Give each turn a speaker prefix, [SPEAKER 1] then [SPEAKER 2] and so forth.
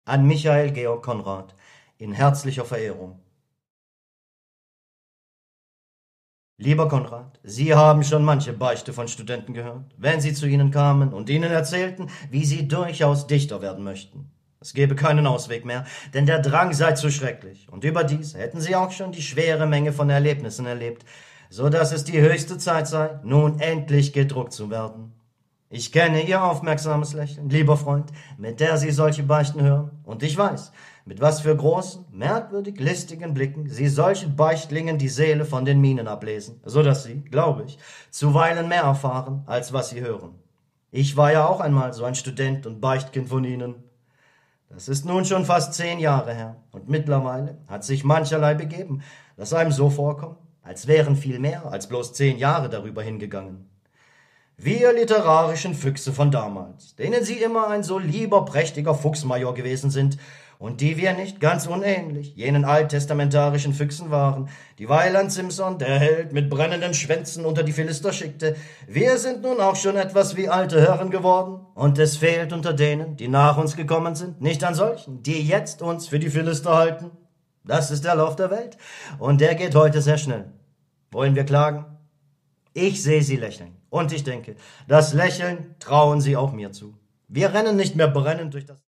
[SPEAKER 1] An Michael Georg Konrad in herzlicher Verehrung. Lieber Konrad, Sie haben schon manche Beichte von Studenten gehört, wenn sie zu Ihnen kamen und Ihnen erzählten, wie sie durchaus Dichter werden möchten. Es gäbe keinen Ausweg mehr, denn der Drang sei zu schrecklich, und überdies hätten Sie auch schon die schwere Menge von Erlebnissen erlebt, so dass es die höchste Zeit sei, nun endlich gedruckt zu werden. Ich kenne Ihr aufmerksames Lächeln, lieber Freund, mit der Sie solche Beichten hören, und ich weiß, mit was für großen, merkwürdig listigen Blicken Sie solchen Beichtlingen die Seele von den Mienen ablesen, so dass sie, glaube ich, zuweilen mehr erfahren, als was sie hören. Ich war ja auch einmal so ein Student und Beichtkind von Ihnen. Das ist nun schon fast 10 Jahre her, und mittlerweile hat sich mancherlei begeben, das einem so vorkommt, als wären viel mehr als bloß 10 Jahre darüber hingegangen. Wir literarischen Füchse von damals, denen Sie immer ein so lieber, prächtiger Fuchsmajor gewesen sind, und die wir nicht ganz unähnlich jenen alttestamentarischen Füchsen waren, die Weiland Simson, der Held, mit brennenden Schwänzen unter die Philister schickte, wir sind nun auch schon etwas wie alte Herren geworden, und es fehlt unter denen, die nach uns gekommen sind, nicht an solchen, die jetzt uns für die Philister halten. Das ist der Lauf der Welt, und der geht heute sehr schnell. Wollen wir klagen? Ich sehe Sie lächeln, und ich denke, das Lächeln trauen Sie auch mir zu. Wir rennen nicht mehr brennend durch das